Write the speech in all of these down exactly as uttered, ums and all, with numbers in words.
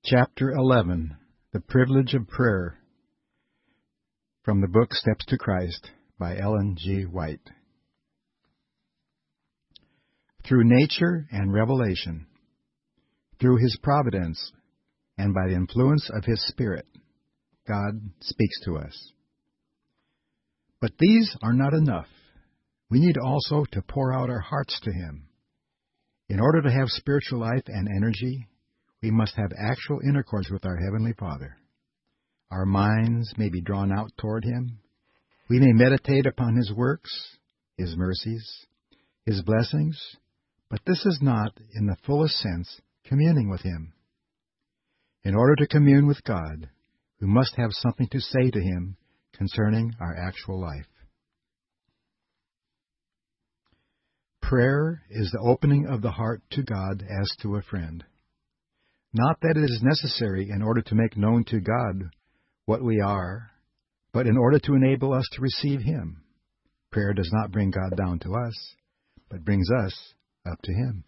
Chapter eleven. The Privilege of Prayer. From the book Steps to Christ by Ellen G. White. Through nature and revelation, through His providence, and by the influence of His Spirit, God speaks to us. But these are not enough. We need also to pour out our hearts to Him. In order to have spiritual life and energy, we must have actual intercourse with our Heavenly Father. Our minds may be drawn out toward Him. We may meditate upon His works, His mercies, His blessings, but this is not, in the fullest sense, communing with Him. In order to commune with God, we must have something to say to Him concerning our actual life. Prayer is the opening of the heart to God as to a friend. Not that it is necessary in order to make known to God what we are, but in order to enable us to receive Him. Prayer does not bring God down to us, but brings us up to Him.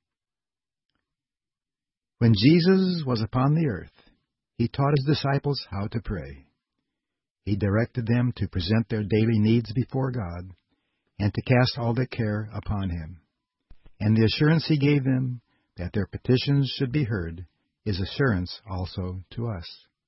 When Jesus was upon the earth, He taught His disciples how to pray. He directed them to present their daily needs before God and to cast all their care upon Him. And the assurance He gave them that their petitions should be heard is assurance also to us.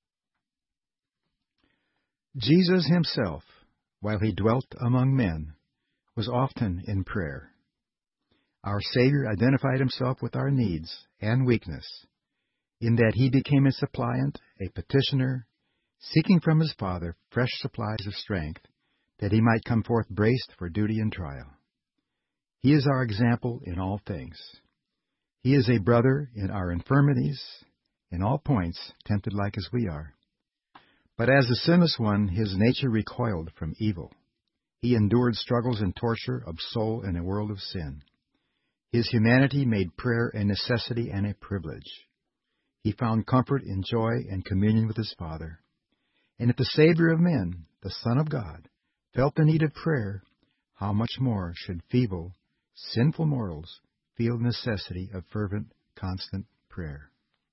Jesus Himself, while He dwelt among men, was often in prayer. Our Savior identified Himself with our needs and weakness, in that He became a suppliant, a petitioner, seeking from His Father fresh supplies of strength, that He might come forth braced for duty and trial. He is our example in all things. He is a brother in our infirmities, in all points tempted like as we are. But as the sinless one, His nature recoiled from evil. He endured struggles and torture of soul in a world of sin. His humanity made prayer a necessity and a privilege. He found comfort in joy and communion with His Father. And if the Savior of men, the Son of God, felt the need of prayer, how much more should feeble, sinful mortals feel the necessity of fervent, constant prayer.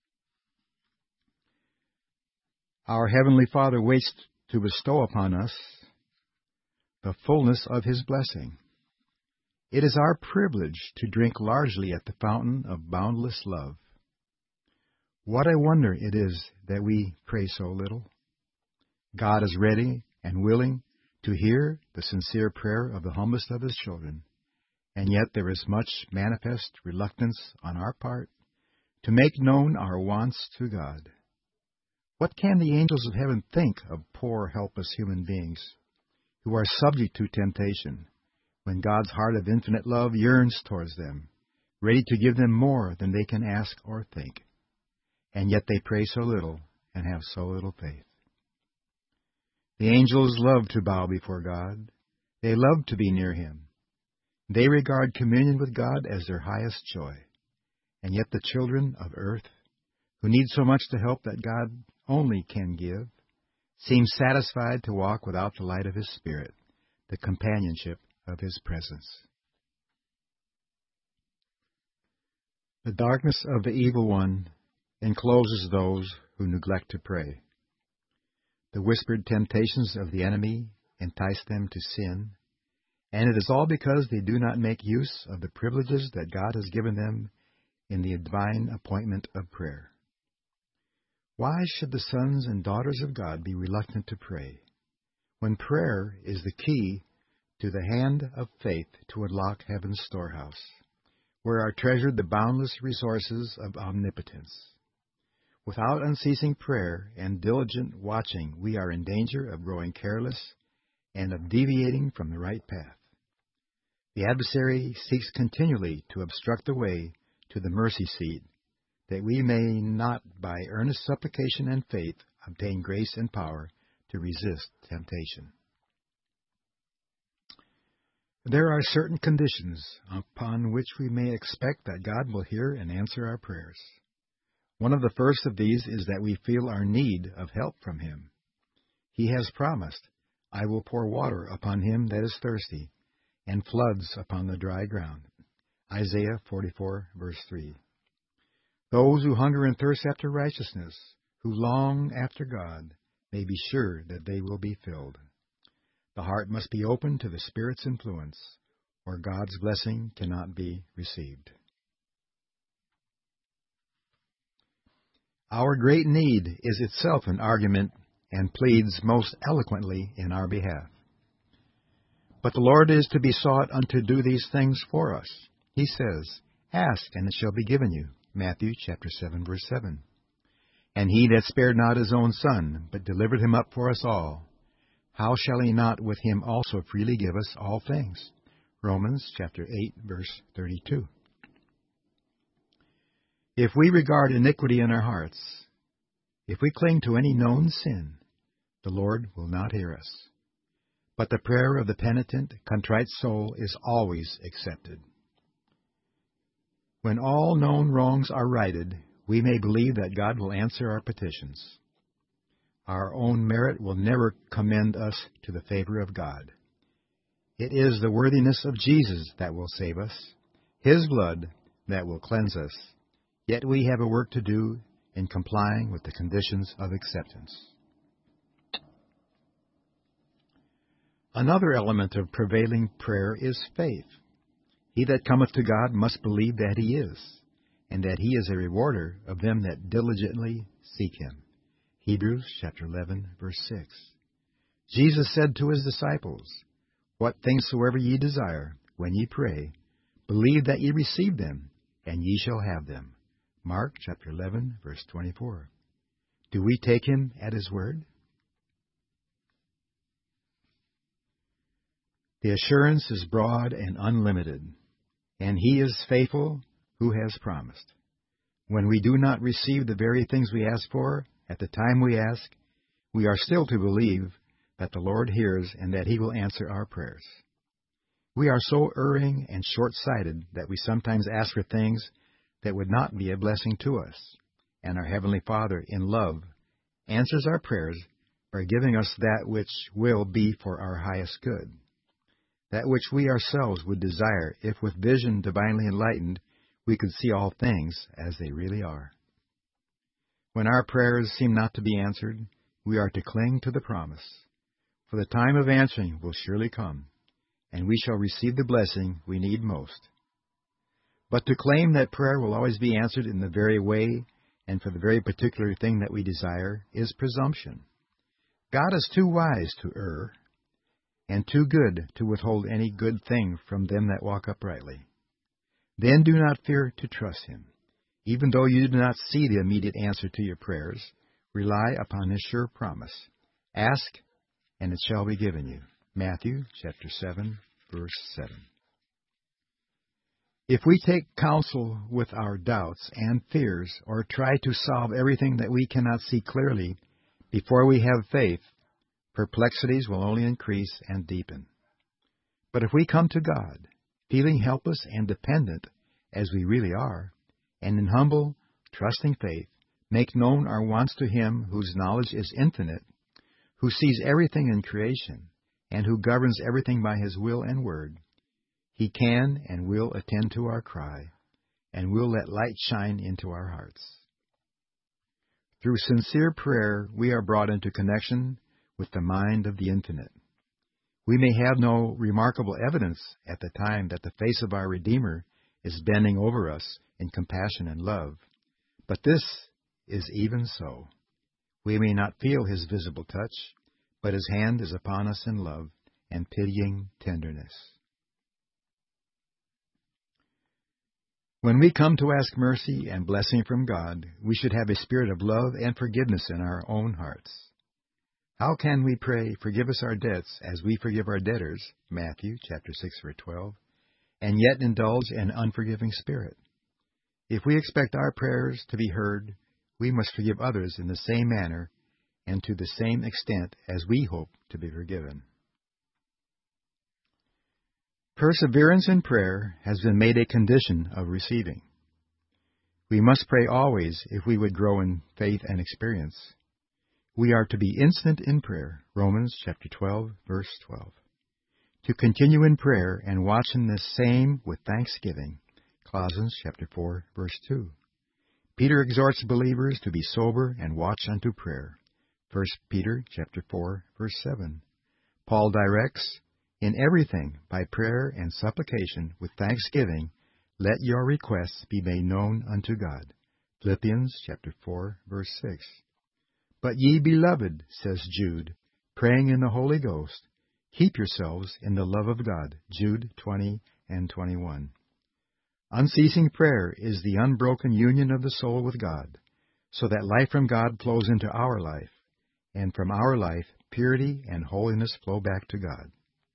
Our Heavenly Father waits to bestow upon us the fullness of His blessing. It is our privilege to drink largely at the fountain of boundless love. What a wonder it is that we pray so little. God is ready and willing to hear the sincere prayer of the humblest of His children. And yet there is much manifest reluctance on our part to make known our wants to God. What can the angels of heaven think of poor, helpless human beings who are subject to temptation, when God's heart of infinite love yearns towards them, ready to give them more than they can ask or think? And yet they pray so little and have so little faith. The angels love to bow before God. They love to be near Him. They regard communion with God as their highest joy. And yet the children of earth, who need so much the help that God only can give, seem satisfied to walk without the light of His Spirit, the companionship of His presence. The darkness of the evil one encloses those who neglect to pray. The whispered temptations of the enemy entice them to sin, and it is all because they do not make use of the privileges that God has given them in the divine appointment of prayer. Why should the sons and daughters of God be reluctant to pray, when prayer is the key to the hand of faith to unlock heaven's storehouse, where are treasured the boundless resources of omnipotence? Without unceasing prayer and diligent watching, we are in danger of growing careless and of deviating from the right path. The adversary seeks continually to obstruct the way to the mercy seat, that we may not, by earnest supplication and faith, obtain grace and power to resist temptation. There are certain conditions upon which we may expect that God will hear and answer our prayers. One of the first of these is that we feel our need of help from Him. He has promised, "I will pour water upon him that is thirsty, and floods upon the dry ground." Isaiah forty-four, verse three. Those who hunger and thirst after righteousness, who long after God, may be sure that they will be filled. The heart must be open to the Spirit's influence, or God's blessing cannot be received. Our great need is itself an argument and pleads most eloquently in our behalf. But the Lord is to be sought unto do these things for us. He says, "Ask, and it shall be given you." Matthew chapter seven, verse seven. "And he that spared not his own Son, but delivered him up for us all, how shall he not with him also freely give us all things?" Romans chapter eight, verse thirty-two. If we regard iniquity in our hearts, if we cling to any known sin, the Lord will not hear us. But the prayer of the penitent, contrite soul is always accepted. When all known wrongs are righted, we may believe that God will answer our petitions. Our own merit will never commend us to the favor of God. It is the worthiness of Jesus that will save us, His blood that will cleanse us. Yet we have a work to do in complying with the conditions of acceptance. Another element of prevailing prayer is faith. He that cometh to God must believe that He is, and that He is a rewarder of them that diligently seek Him. Hebrews chapter eleven, verse six. Jesus said to His disciples, "What things soever ye desire, when ye pray, believe that ye receive them, and ye shall have them." Mark chapter eleven, verse twenty-four. Do we take Him at His word? The assurance is broad and unlimited, and He is faithful who has promised. When we do not receive the very things we ask for at the time we ask, we are still to believe that the Lord hears and that He will answer our prayers. We are so erring and short-sighted that we sometimes ask for things that would not be a blessing to us, and our Heavenly Father, in love, answers our prayers by giving us that which will be for our highest good, that which we ourselves would desire if with vision divinely enlightened we could see all things as they really are. When our prayers seem not to be answered, we are to cling to the promise, for the time of answering will surely come, and we shall receive the blessing we need most. But to claim that prayer will always be answered in the very way and for the very particular thing that we desire is presumption. God is too wise to err, and too good to withhold any good thing from them that walk uprightly. Then do not fear to trust Him. Even though you do not see the immediate answer to your prayers, rely upon His sure promise. Ask, and it shall be given you. Matthew chapter seven, verse seven. If we take counsel with our doubts and fears, or try to solve everything that we cannot see clearly before we have faith, perplexities will only increase and deepen. But if we come to God, feeling helpless and dependent as we really are, and in humble, trusting faith, make known our wants to Him whose knowledge is infinite, who sees everything in creation, and who governs everything by His will and word, He can and will attend to our cry, and will let light shine into our hearts. Through sincere prayer, we are brought into connection with the mind of the infinite. We may have no remarkable evidence at the time that the face of our Redeemer is bending over us in compassion and love, but this is even so. We may not feel His visible touch, but His hand is upon us in love and pitying tenderness. When we come to ask mercy and blessing from God, we should have a spirit of love and forgiveness in our own hearts. How can we pray, "Forgive us our debts as we forgive our debtors," Matthew chapter six, verse twelve, and yet indulge an unforgiving spirit? If we expect our prayers to be heard, we must forgive others in the same manner and to the same extent as we hope to be forgiven. Perseverance in prayer has been made a condition of receiving. We must pray always if we would grow in faith and experience. We are to be instant in prayer, Romans chapter twelve, verse twelve. To continue in prayer and watch in this same with thanksgiving, Colossians chapter four, verse two. Peter exhorts believers to be sober and watch unto prayer. First Peter chapter four, verse seven. Paul directs, "In everything, by prayer and supplication, with thanksgiving, let your requests be made known unto God." Philippians chapter four, verse six. "But ye beloved," says Jude, praying in the Holy Ghost, "keep yourselves in the love of God." Jude twenty and twenty-one. Unceasing prayer is the unbroken union of the soul with God, so that life from God flows into our life, and from our life, purity and holiness flow back to God.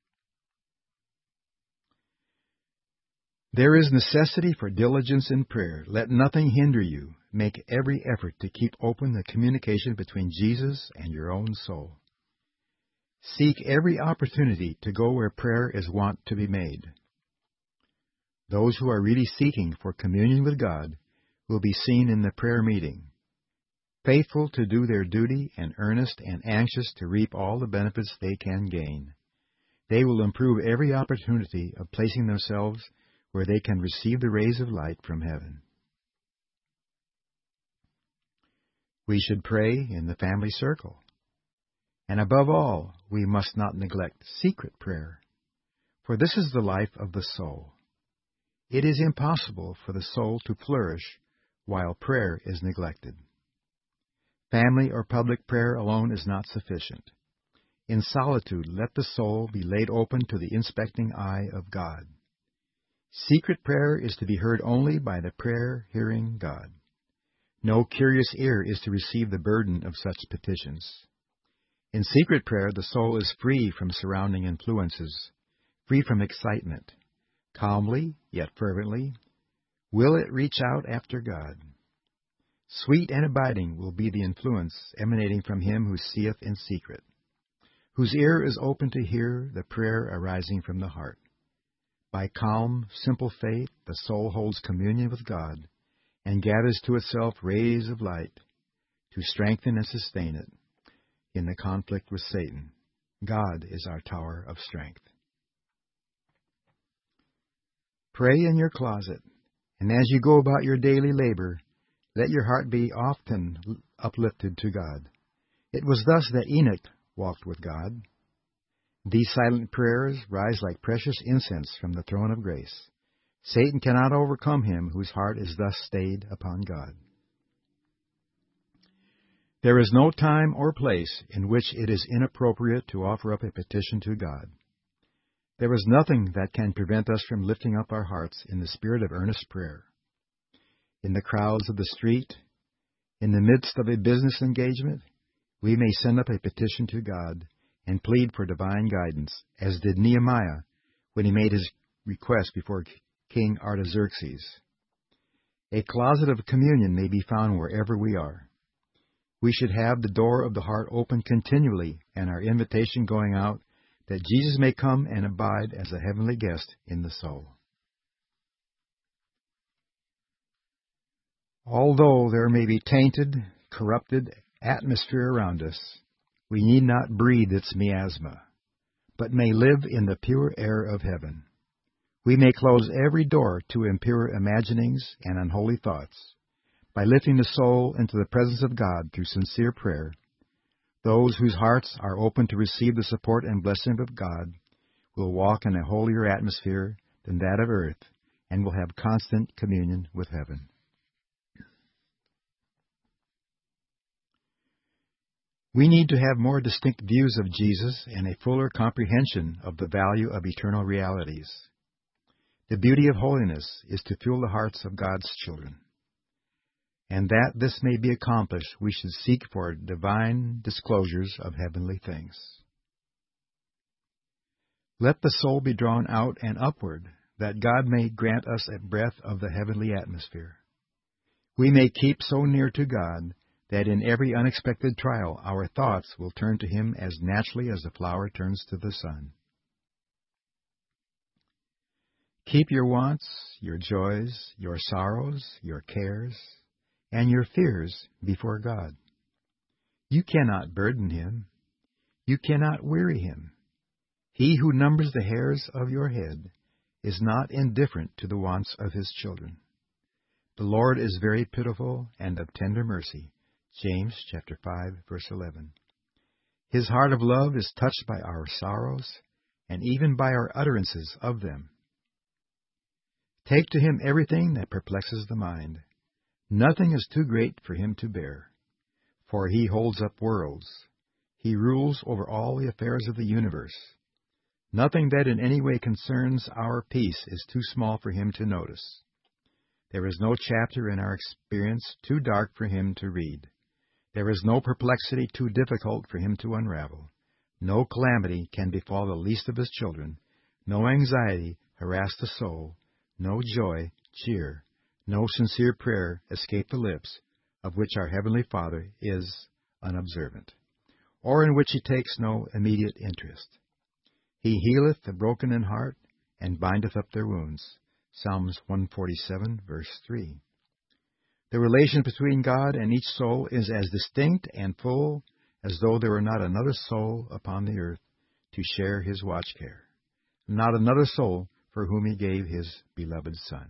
There is necessity for diligence in prayer. Let nothing hinder you. Make every effort to keep open the communication between Jesus and your own soul. Seek every opportunity to go where prayer is wont to be made. Those who are really seeking for communion with God will be seen in the prayer meeting, faithful to do their duty and earnest and anxious to reap all the benefits they can gain. They will improve every opportunity of placing themselves where they can receive the rays of light from heaven. We should pray in the family circle. And above all, we must not neglect secret prayer, for this is the life of the soul. It is impossible for the soul to flourish while prayer is neglected. Family or public prayer alone is not sufficient. In solitude, let the soul be laid open to the inspecting eye of God. Secret prayer is to be heard only by the prayer-hearing God. No curious ear is to receive the burden of such petitions. In secret prayer, the soul is free from surrounding influences, free from excitement. Calmly, yet fervently, will it reach out after God. Sweet and abiding will be the influence emanating from Him who seeth in secret, whose ear is open to hear the prayer arising from the heart. By calm, simple faith, the soul holds communion with God and gathers to itself rays of light to strengthen and sustain it in the conflict with Satan. God is our tower of strength. Pray in your closet, and as you go about your daily labor, let your heart be often uplifted to God. It was thus that Enoch walked with God. These silent prayers rise like precious incense from the throne of grace. Satan cannot overcome him whose heart is thus stayed upon God. There is no time or place in which it is inappropriate to offer up a petition to God. There is nothing that can prevent us from lifting up our hearts in the spirit of earnest prayer. In the crowds of the street, in the midst of a business engagement, we may send up a petition to God and plead for divine guidance, as did Nehemiah when he made his request before King Artaxerxes. A closet of communion may be found wherever we are. We should have the door of the heart open continually and our invitation going out, that Jesus may come and abide as a heavenly guest in the soul. Although there may be tainted, corrupted atmosphere around us, we need not breathe its miasma, but may live in the pure air of heaven. We may close every door to impure imaginings and unholy thoughts. By lifting the soul into the presence of God through sincere prayer, those whose hearts are open to receive the support and blessing of God will walk in a holier atmosphere than that of earth and will have constant communion with heaven. We need to have more distinct views of Jesus and a fuller comprehension of the value of eternal realities. The beauty of holiness is to fill the hearts of God's children. And that this may be accomplished, we should seek for divine disclosures of heavenly things. Let the soul be drawn out and upward, that God may grant us a breath of the heavenly atmosphere. We may keep so near to God that in every unexpected trial our thoughts will turn to Him as naturally as the flower turns to the sun. Keep your wants, your joys, your sorrows, your cares, and your fears before God. You cannot burden Him. You cannot weary Him. He who numbers the hairs of your head is not indifferent to the wants of His children. The Lord is very pitiful and of tender mercy. James chapter five, verse eleven. His heart of love is touched by our sorrows, and even by our utterances of them. Take to him everything that perplexes the mind. Nothing is too great for him to bear. For he holds up worlds. He rules over all the affairs of the universe. Nothing that in any way concerns our peace is too small for him to notice. There is no chapter in our experience too dark for him to read. There is no perplexity too difficult for him to unravel. No calamity can befall the least of his children. No anxiety harass the soul. No joy cheer. No sincere prayer escape the lips, of which our Heavenly Father is unobservant, or in which he takes no immediate interest. He healeth the broken in heart, and bindeth up their wounds. Psalms one forty-seven, verse three. The relation between God and each soul is as distinct and full as though there were not another soul upon the earth to share his watch care, not another soul for whom he gave his beloved Son.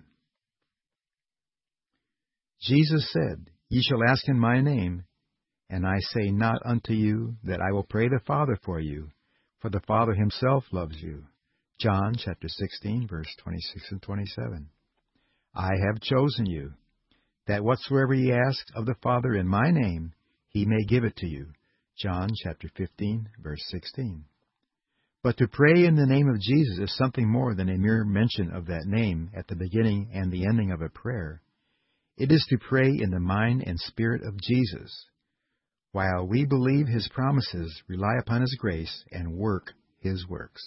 Jesus said, Ye shall ask in my name, and I say not unto you that I will pray the Father for you, for the Father himself loves you. John chapter sixteen, verse twenty-six and twenty-seven. I have chosen you, that whatsoever ye ask of the Father in my name, he may give it to you. John chapter fifteen, verse sixteen. But to pray in the name of Jesus is something more than a mere mention of that name at the beginning and the ending of a prayer. It is to pray in the mind and spirit of Jesus, while we believe his promises, rely upon his grace, and work his works.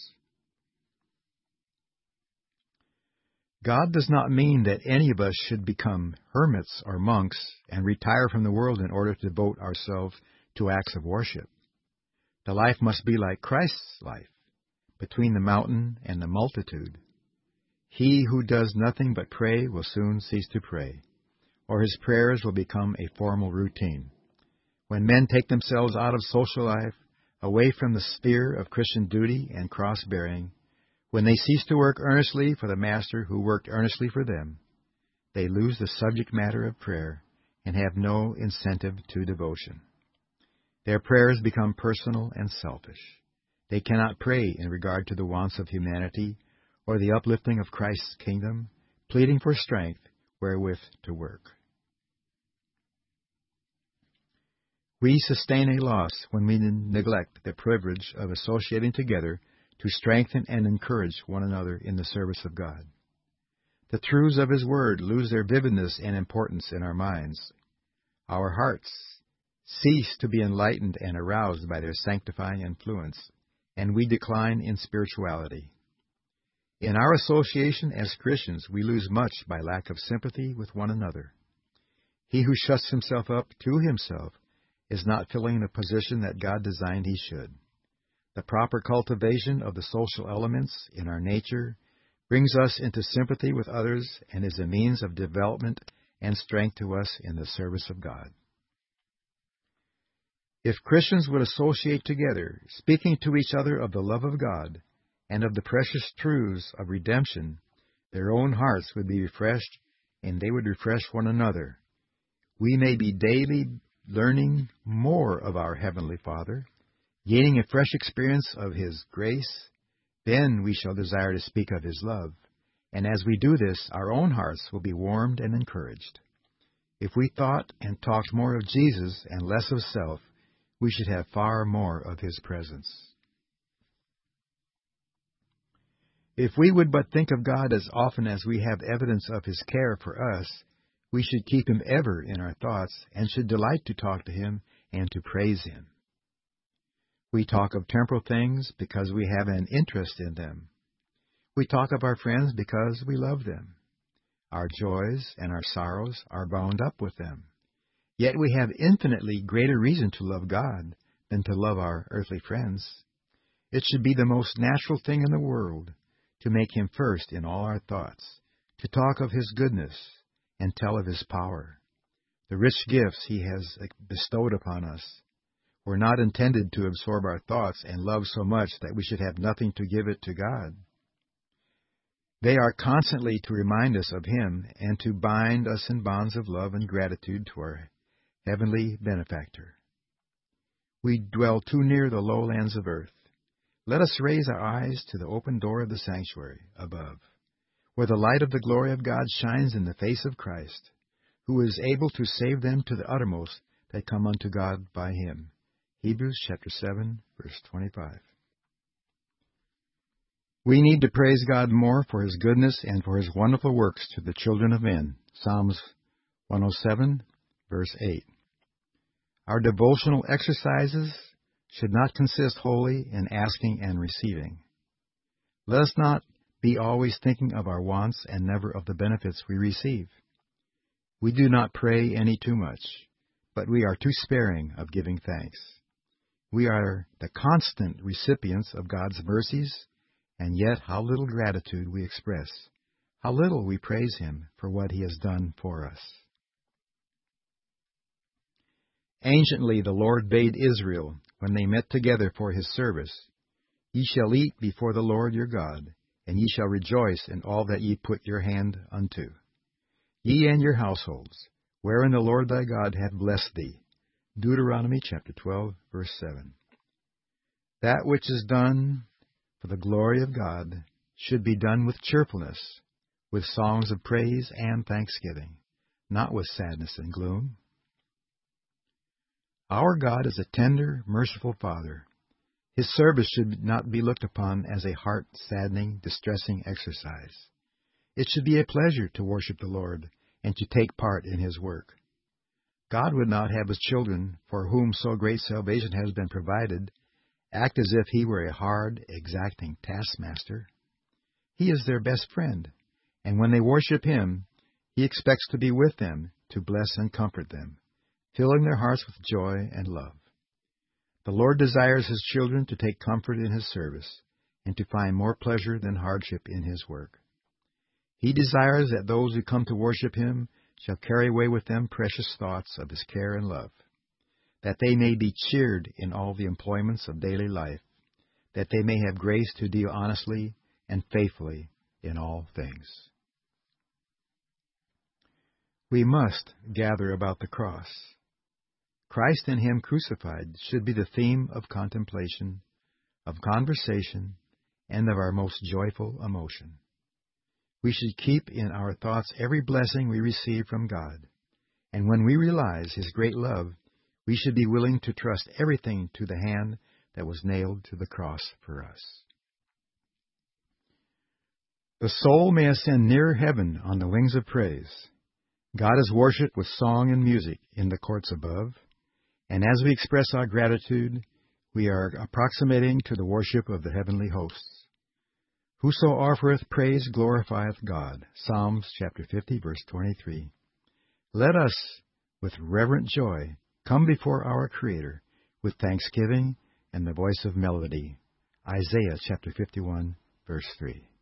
God does not mean that any of us should become hermits or monks and retire from the world in order to devote ourselves to acts of worship. The life must be like Christ's life, between the mountain and the multitude. He who does nothing but pray will soon cease to pray, or his prayers will become a formal routine. When men take themselves out of social life, away from the sphere of Christian duty and cross-bearing, when they cease to work earnestly for the Master who worked earnestly for them, they lose the subject matter of prayer and have no incentive to devotion. Their prayers become personal and selfish. They cannot pray in regard to the wants of humanity or the uplifting of Christ's kingdom, pleading for strength wherewith to work. We sustain a loss when we neglect the privilege of associating together to strengthen and encourage one another in the service of God. The truths of his word lose their vividness and importance in our minds. Our hearts cease to be enlightened and aroused by their sanctifying influence, and we decline in spirituality. In our association as Christians, we lose much by lack of sympathy with one another. He who shuts himself up to himself is not filling the position that God designed he should. The proper cultivation of the social elements in our nature brings us into sympathy with others and is a means of development and strength to us in the service of God. If Christians would associate together, speaking to each other of the love of God and of the precious truths of redemption, their own hearts would be refreshed, and they would refresh one another. We may be daily learning more of our Heavenly Father, gaining a fresh experience of his grace. Then we shall desire to speak of his love, and as we do this, our own hearts will be warmed and encouraged. If we thought and talked more of Jesus and less of self, we should have far more of his presence. If we would but think of God as often as we have evidence of his care for us, we should keep him ever in our thoughts and should delight to talk to him and to praise him. We talk of temporal things because we have an interest in them. We talk of our friends because we love them. Our joys and our sorrows are bound up with them. Yet we have infinitely greater reason to love God than to love our earthly friends. It should be the most natural thing in the world to make him first in all our thoughts, to talk of his goodness and tell of his power. The rich gifts he has bestowed upon us were not intended to absorb our thoughts and love so much that we should have nothing to give it to God. They are constantly to remind us of Him and to bind us in bonds of love and gratitude to our heavenly benefactor. We dwell too near the lowlands of earth. Let us raise our eyes to the open door of the sanctuary above, where the light of the glory of God shines in the face of Christ, who is able to save them to the uttermost that come unto God by Him. Hebrews chapter seven, verse twenty-five. We need to praise God more for His goodness and for His wonderful works to the children of men. Psalms one oh seven, verse eight. Our devotional exercises should not consist wholly in asking and receiving. Let us not be always thinking of our wants and never of the benefits we receive. We do not pray any too much, but we are too sparing of giving thanks. We are the constant recipients of God's mercies, and yet how little gratitude we express, how little we praise Him for what He has done for us. Anciently the Lord bade Israel, when they met together for His service, Ye shall eat before the Lord your God, and ye shall rejoice in all that ye put your hand unto. Ye and your households, wherein the Lord thy God hath blessed thee. Deuteronomy chapter twelve, verse seven. That which is done for the glory of God should be done with cheerfulness, with songs of praise and thanksgiving, not with sadness and gloom. Our God is a tender, merciful Father. His service should not be looked upon as a heart-saddening, distressing exercise. It should be a pleasure to worship the Lord and to take part in His work. God would not have His children, for whom so great salvation has been provided, act as if He were a hard, exacting taskmaster. He is their best friend, and when they worship Him, He expects to be with them, to bless and comfort them, filling their hearts with joy and love. The Lord desires His children to take comfort in His service, and to find more pleasure than hardship in His work. He desires that those who come to worship Him shall carry away with them precious thoughts of His care and love, that they may be cheered in all the employments of daily life, that they may have grace to deal honestly and faithfully in all things. We must gather about the cross. Christ and Him crucified should be the theme of contemplation, of conversation, and of our most joyful emotion. We should keep in our thoughts every blessing we receive from God, and when we realize His great love, we should be willing to trust everything to the hand that was nailed to the cross for us. The soul may ascend nearer heaven on the wings of praise. God is worshipped with song and music in the courts above, and as we express our gratitude, we are approximating to the worship of the heavenly hosts. Whoso offereth praise glorifieth God. Psalms chapter fifty, verse twenty-three. Let us, with reverent joy, come before our Creator with thanksgiving and the voice of melody. Isaiah chapter fifty-one, verse three.